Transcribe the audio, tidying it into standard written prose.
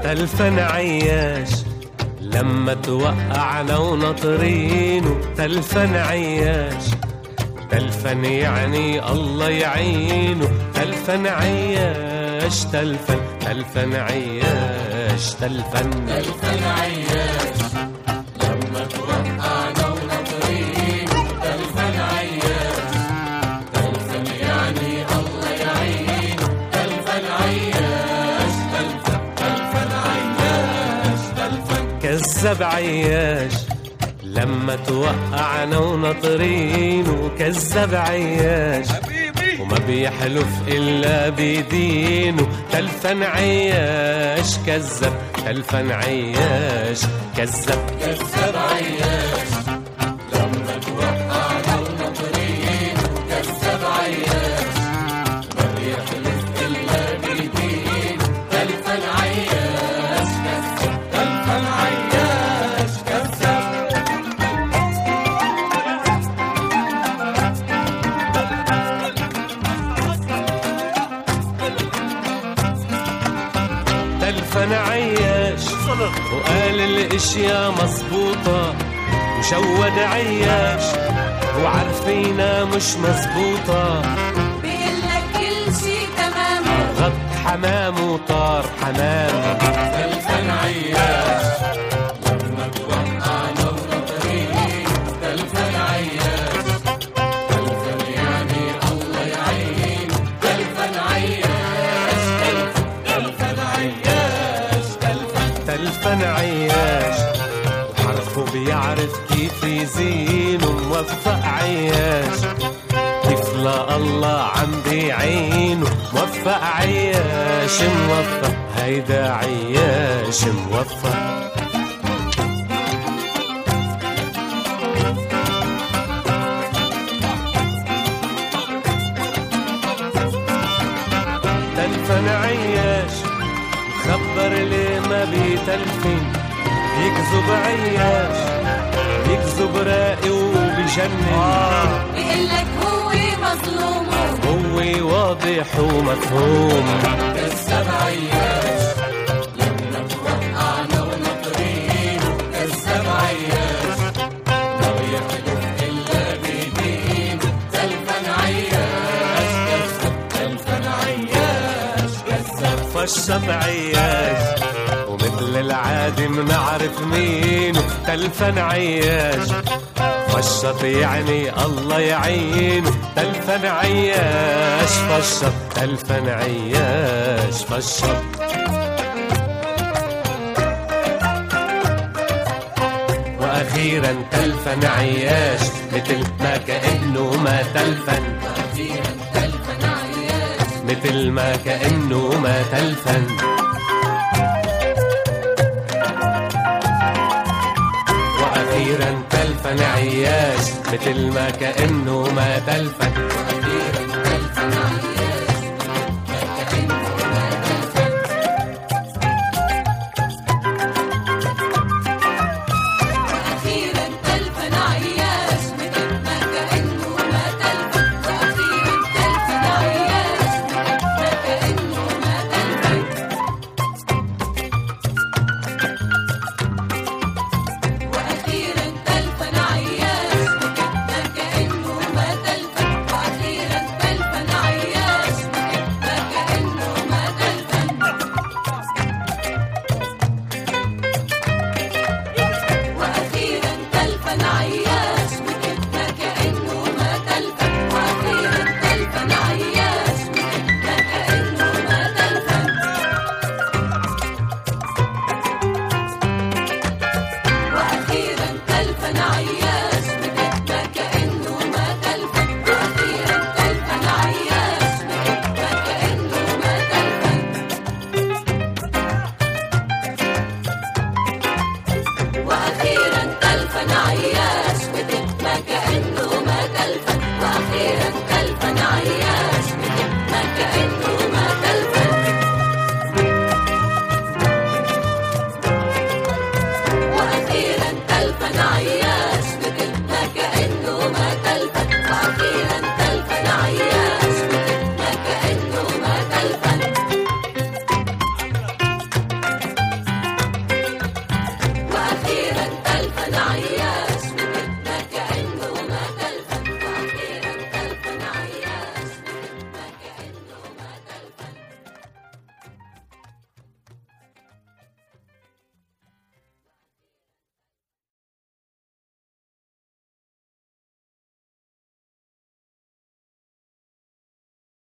تلفن عياش لما توقعنا ونطرينه. تلفن عياش تلفن يعني الله يعينه. تلفن عياش تلفن تلفن عياش تلفن تلفن عياش لما توقعنا ونطرينه. تلفن عياش تلفن يعني الله يعينه. تلفن عياش تلفن تلفن عياش تلفن. كذب عياش لما توقعنا ونطرينه. كذب عياش وما بيحلف إلا بدينه. تلفن عياش كذب تلفن عياش كذب. كذب عياش لما توقعنا ونطرينه. كذب عياش ما بيحلف إلا بدينه. تلفن عياش كذب تلفن عياش كذب. تلفن عياش وقال الاشياء مظبوطة. وشود عياش وعارفينها مش مظبوطة. بيقلك كل شي تمام غط حمام وطار حمام. تلفن عياش لما توقعنا ونطرينه. تلفن عياش تلفن يعني الله يعينه. تلفن عياش تلفن تلفن عياش تلفن. تلفن عياش وحرفه بيعرف كيف يزينه. موفق عياش كيف لا الله عم بيعينه. موفق عياش موفق هيدا عياش موفق. تلفن عياش خبر ليه ما بيتلفن. يكذب عياش يكذب راقي وبجنن. بيقلك هو مظلوم هو واضح ومفهوم. كذب عياش لما توقعنا ونطرينه. كذب عياش ما بيحلف إلا بدينه. تلفن عياش كذب تلفن عياش كذب. فشط عياش ومثل العادي منعرف مينه. تلفن عياش فشط يعني الله يعينه. تلفن عياش فشط تلفن عياش فشط. وأخيرا تلفن عياش مثل ما كأنه ما تلفن. أخيرا تلفن عياش مثل ما كأنه ما تلفن. وأخيرا تلفن عياش مثل ما كأنه ما تلفن.